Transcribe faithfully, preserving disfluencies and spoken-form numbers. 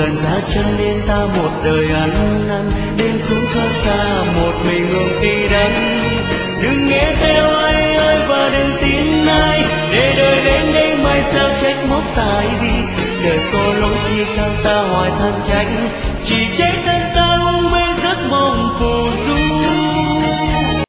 lần ra chân nên ta một đời ăn năn, đêm xuống thoát xa một mình ngược đi đánh. Đừng nghe theo ai ơi và đừng tin ai, để đời đến đây mai sao trách móc tại vì đời có lỗi chi sao ta hoài than trách, chỉ trách thân